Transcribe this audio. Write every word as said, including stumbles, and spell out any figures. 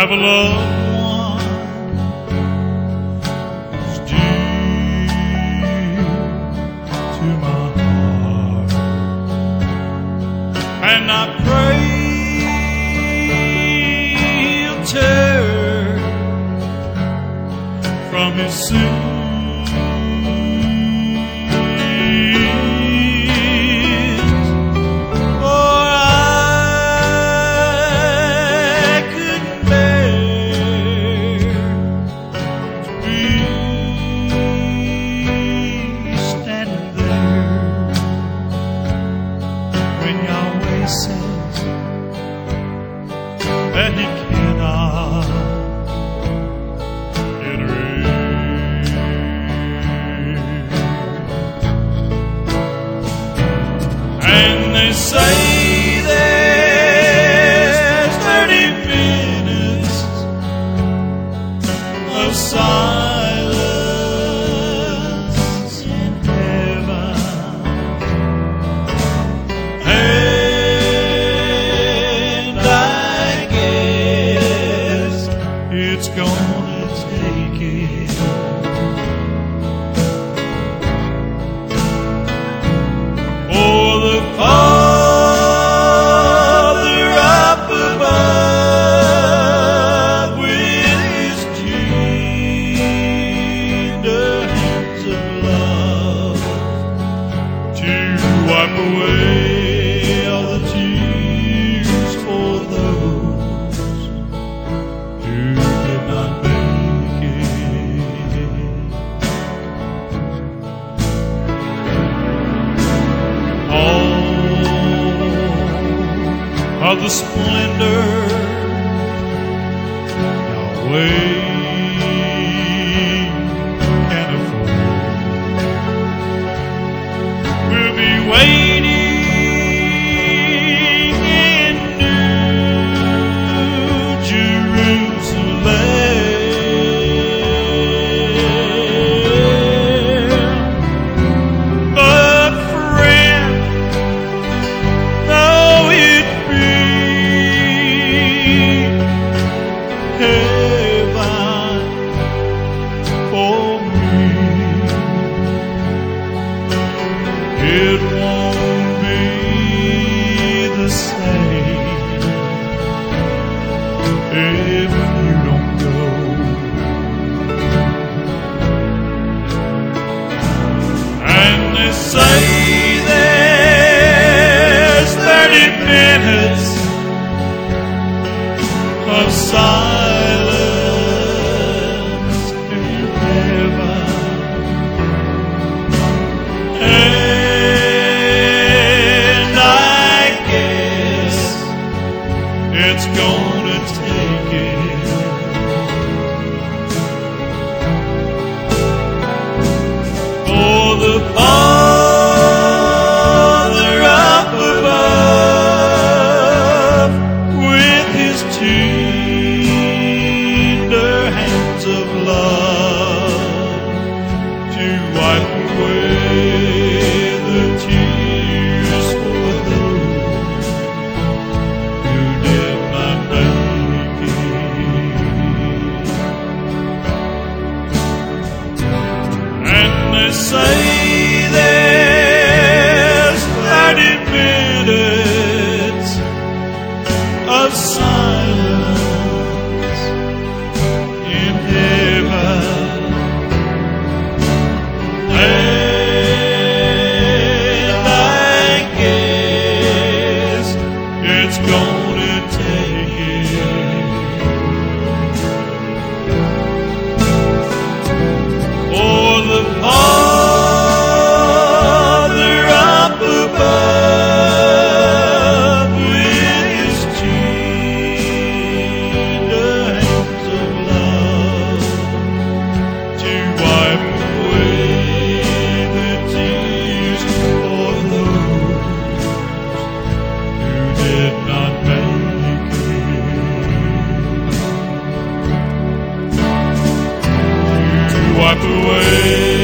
have a loved one who's dear to my heart, and I pray he'll turn from his sin. Says that he cannot enter in. And they say there's thirty minutes of silence in heaven. It's gonna take it. Oh, the Father up above with his tender hands of love to wipe away all the tears for those who did not make it. All of the splendor Yahweh can afford will be waiting in New Jerusalem. It won't be the same if you don't go. And they say there's thirty minutes of silence in heaven. It's gonna take it. For the Father up above with his tender hands of love to wipe away the tears for those who did not make it. And they say there's thirty minutes of silence in heaven. And I guess it's gonna take it. For the Father up above with his tender hands of love to wipe away the tears for those who did not make it. To wipe away